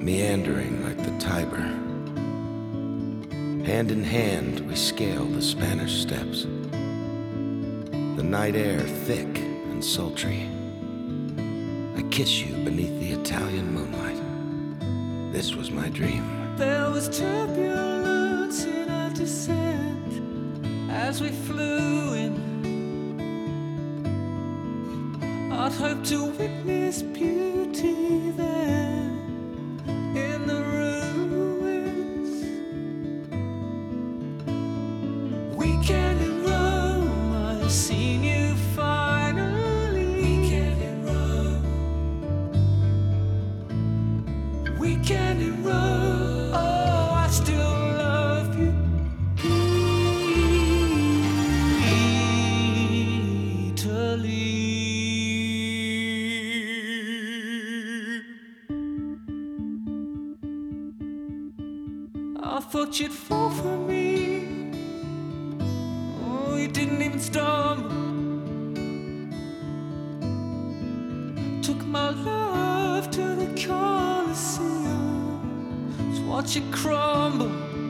meandering like the Tiber. Hand in hand, we scale the Spanish steps. The night air thick and sultry. I kiss you beneath the Italian moonlight. This was my dream. There was turbulence in our descent as we flew in. I'd hoped to witness beauty there in the ruins. Weekend in Rome, I've seen you finally. Weekend in Rome. Weekend in Rome. Oh, I still love you. Italy. I thought you'd fall for me. Oh, you didn't even stumble. Took my love to the Colosseum to watch it crumble.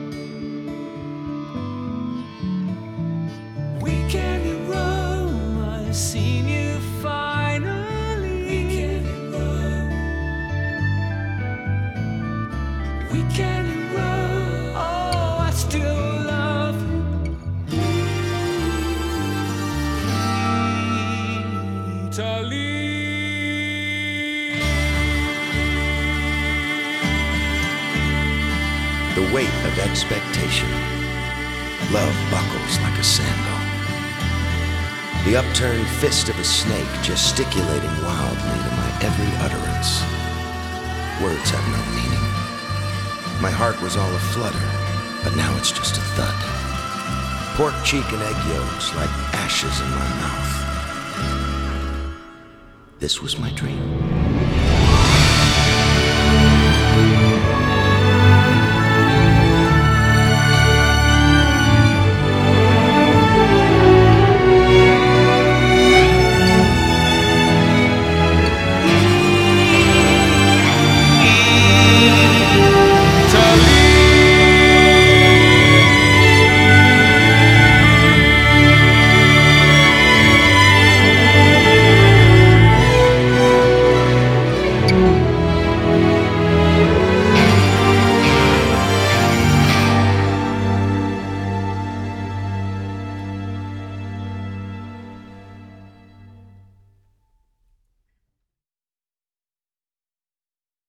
Weekend in Rome, I've seen you finally. Weekend in Rome. Weekend in Rome. Oh, I still love you. Italy. The weight of expectation. Love buckles like a sandal. The upturned fist of a snake gesticulating wildly to my every utterance. Words have no meaning. My heart was all aflutter, but now it's just a thud. Pork cheek and egg yolks like ashes in my mouth. This was my dream.